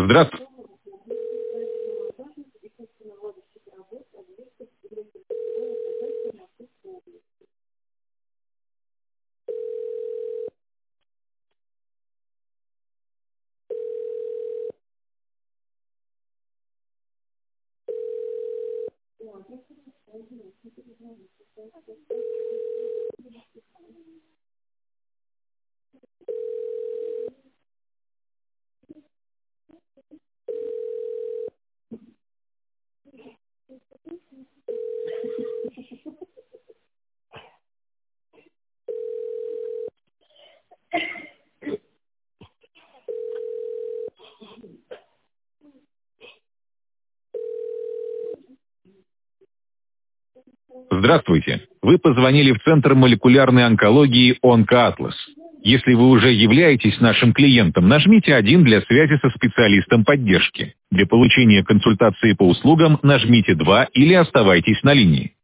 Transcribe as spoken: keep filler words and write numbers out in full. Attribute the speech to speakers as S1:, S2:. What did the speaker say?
S1: Здравствуйте. Здравствуйте. Вы позвонили в Центр молекулярной онкологии «Онкоатлас». Если вы уже являетесь нашим клиентом, нажмите один для связи со специалистом поддержки. Для получения консультации по услугам нажмите два или оставайтесь на линии.